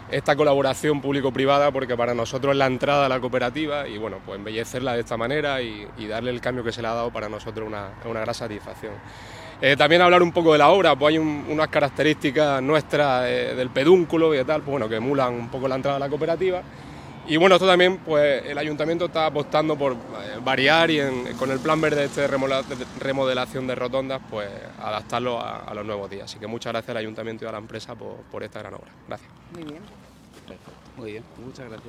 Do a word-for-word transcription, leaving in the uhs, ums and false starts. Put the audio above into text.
esta colaboración público-privada, porque para nosotros es la entrada a la cooperativa y bueno, pues embellecerla de esta manera y, y darle el cambio que se le ha dado para nosotros una, una gran satisfacción. Eh, también hablar un poco de la obra, pues hay un, unas características nuestras eh, del pedúnculo y tal, pues bueno, que emulan un poco la entrada a la cooperativa. Y bueno, esto también, pues el ayuntamiento está apostando por eh, variar y en, con el plan verde este de remodelación de rotondas, pues adaptarlo a, a los nuevos días. Así que muchas gracias al ayuntamiento y a la empresa por, por esta gran obra. Gracias. Muy bien. Perfecto. Muy bien, muchas gracias.